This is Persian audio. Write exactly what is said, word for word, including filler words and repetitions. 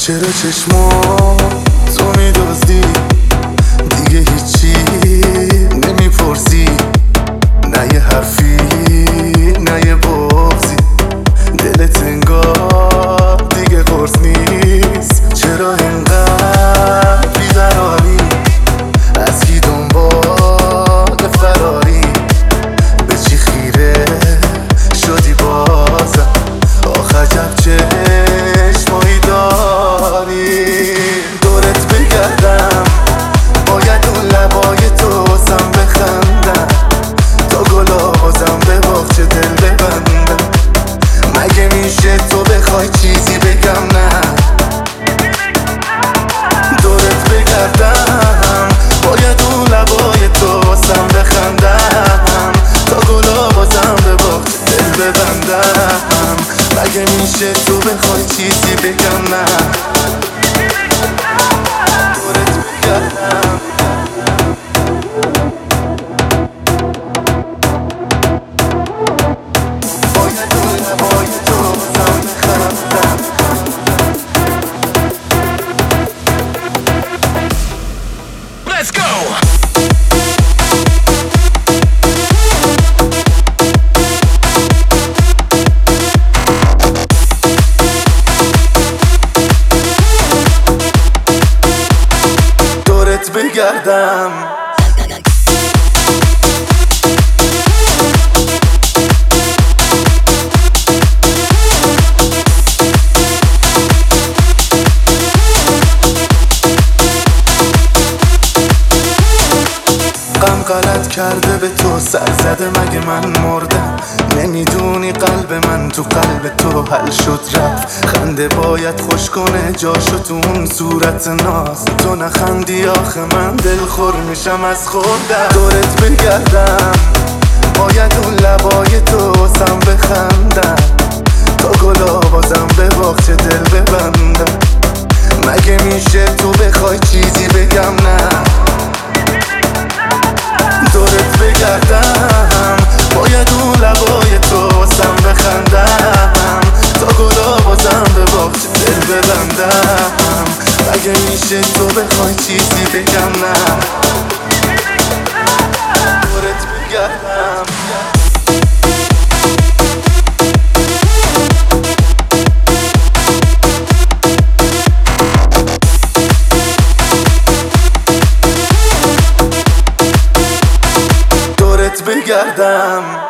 چرا چشمات تو میدزدی دیگه هیچی نمیپرسی، نه یه حرفی نه یه بغضی، دلت انگار دیگه قرص نیست. چرا اینقدر بیقراری، از کی دنبال فراری، به چی خیره شدی بازم، آخ عجب چشمایی داری. دورت بگردم باید اون لبای تو واسم بخندم، تا گلا بازم به باغچه دل ببندم. مگه میشه تو بخوای چیزی بگم نه؟ دورت بگردم باید اون لبای تو واسم بخندم، تا گلا بازم به باغچه دل ببندم. مگه میشه تو بخوای چیزی بگم نه؟ دورت بگردم باید اون لبای تو واسم بخندم. Let's go! دورت بگردم غم غلط کرده به تو سر زده، مگه من مردم؟ نمیدونی قلب من تو قلب تو حل شد رفت. خنده باید خوش کنه جاشو تو اون صورت ناز، تو نخندی آخه من دلخور میشم از خودم. دورت بگردم باید اون لبای تو واسم بخندم، تا گلا بازم به باغچه دل ببندم. مگه میشه تو بخوای چیزی بگم نه؟ دورت بگردم باید اون لبای تو واسم بخندم، تا گلا بازم به باغچه دل ببندم. مگه میشه تو بخوای چیزی بگم نه؟ دورت بگردم بگردم